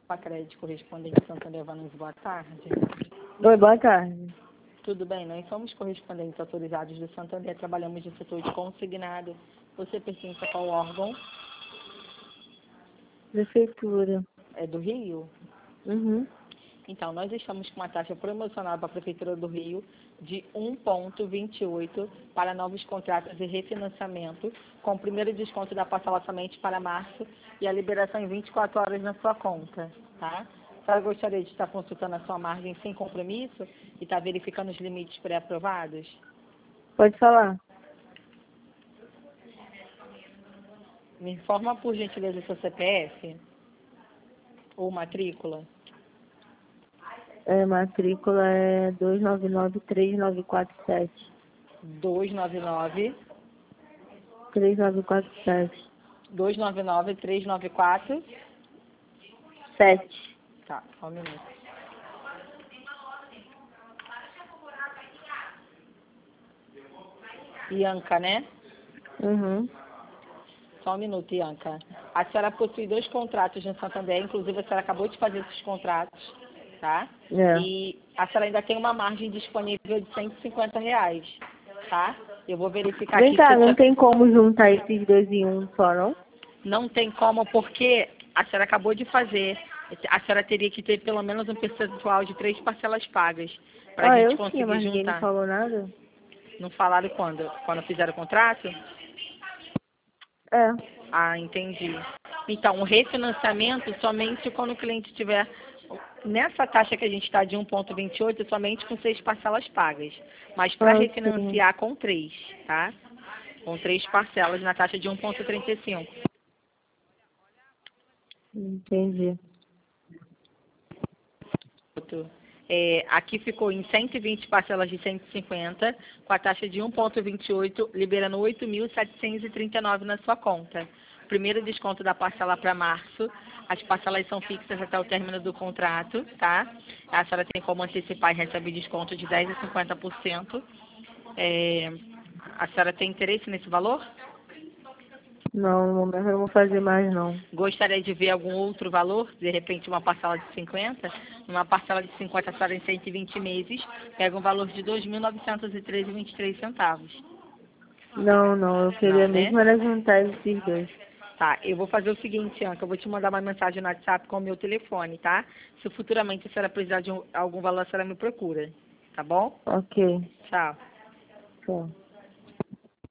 Crédito correspondente Santander Vanunes, boa tarde. Oi, boa tarde. Tudo bem, nós somos correspondentes autorizados do Santander, trabalhamos no setor de consignado. Você pertence a qual órgão? Prefeitura. É do Rio? Uhum. Então, nós estamos com uma taxa promocional para a Prefeitura do Rio de 1,28 para novos contratos e refinanciamento, com o primeiro desconto da parcela somente para março e a liberação em 24 horas na sua conta, tá? A senhora gostaria de estar consultando a sua margem sem compromisso e estar verificando os limites pré-aprovados? Pode falar. Me informa, por gentileza, seu CPF ou matrícula. Matrícula é 2993947. 299 3947. 299 394. 7. Tá, só um minuto. Ianca, né? Uhum. Só um minuto, Ianca. A senhora possui 2 contratos no Santander, inclusive a senhora acabou de fazer esses contratos, tá? É. E a senhora ainda tem uma margem disponível de R$ 150, tá? Eu vou verificar Vem aqui cá, se não tem como juntar esses dois em um só, não? não tem como, porque a senhora acabou de fazer. A senhora teria que ter pelo menos um percentual de 3 parcelas pagas para a gente Eu tinha, conseguir mas ninguém me juntar. falou nada. Não falaram quando? Quando fizeram o contrato? É. Ah, entendi. Então, o refinanciamento somente quando o cliente tiver nessa taxa que a gente está de 1,28, somente com 6 parcelas pagas. Mas para Sim. refinanciar com 3, tá? Com 3 parcelas na taxa de 1,35. Entendi. Aqui ficou em 120 parcelas de 150, com a taxa de 1,28, liberando 8.739 na sua conta. Primeiro desconto da parcela para março. As parcelas são fixas até o término do contrato, tá? A senhora tem como antecipar e receber desconto de 10% a 50%. A senhora tem interesse nesse valor? Não, no momento eu não vou fazer mais, não. Gostaria de ver algum outro valor? De repente, uma parcela de 50? Uma parcela de 50 a senhora em 120 meses, pega um valor de R$ 2.913,23. Não, eu Não, queria né? mesmo era juntar esses dois. Tá, eu vou fazer o seguinte, Anca, eu vou te mandar uma mensagem no WhatsApp com o meu telefone, tá? Se futuramente a senhora precisar de algum valor, a senhora me procura, tá bom? Ok. Tchau. Tchau.